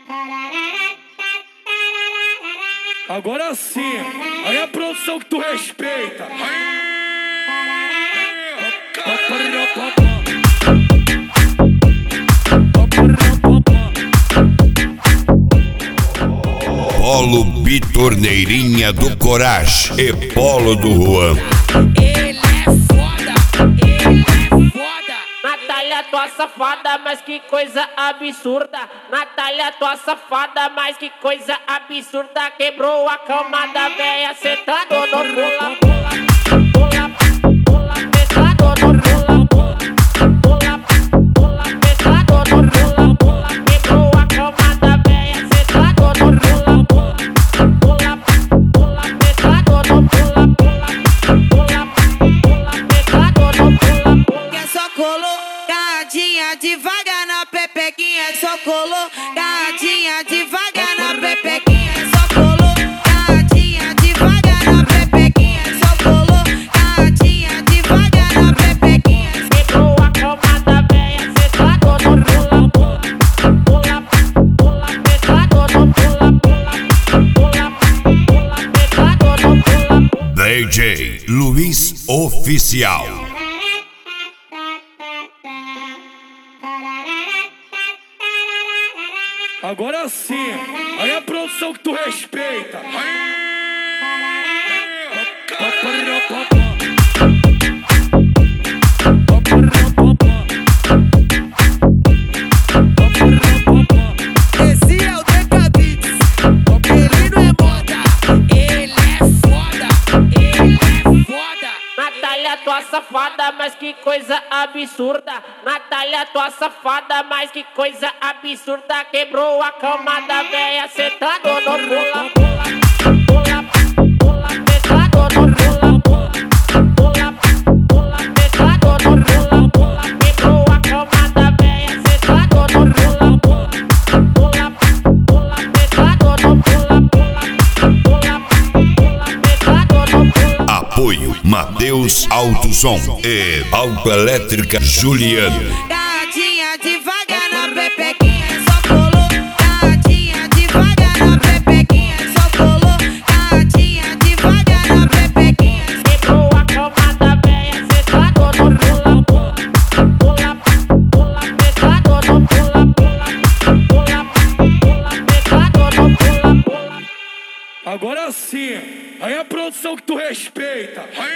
Agora sim, aí a produção que tu respeita. Polo Bitorneirinha do Coragem e Polo do Juan. Ele é foda, ele é foda. Natália, tua safada, mas que coisa absurda. Natália, tua safada, mas que coisa absurda. Quebrou a cama da véia, sentado no pula, pula, pula, pula, sentado no pula, pula, pula, pula, sentado no pula, pula. Quebrou a cama da véia, sentado no pula, pula, pula, pula, sentado no pula, pula, pula, pula, sentado no pula, pula. Que só colocadinha devagar na pepequinha, só colocadinha devagar na pepequinha, só colocadinha devagar na pepequinha, só colocadinha devagar na pepequinha. Quebrou a cama da véia, sentado no pula, pula, pula, pula, sentado no pula, pula, pula, pula, sentado no pula, pula. DJ Luiz Oficial. Agora sim, aí a produção que tu respeita. Esse é o Decabits, ele não é moda. Ele é foda, ele é foda. Natália, tua safada, mas que coisa absurda. Natália, tua safada, mas que coisa absurda. Quebrou a cama da véia, sentado no pula, pula, pula, pula, sentado no pula, pula, pula, pula, sentado no pula, pula. Quebrou a cama da véia, sentado no pula, pula, pula, pula, sentado no pula, pula, pula, pula, sentado no pula. Apoio Mateus Autosom e Autoelétrica Juliano. Colocadinha devagar na pepequinha, só colocadinha devagar na pepequinha, só colocadinha devagar na pepequinha. Quebrou a cama da véia, sentado no pula, pula, pula, pula, sentado no pula, pula, pula, pula, sentado no pula, pula. Agora sim, aí a produção que tu respeita.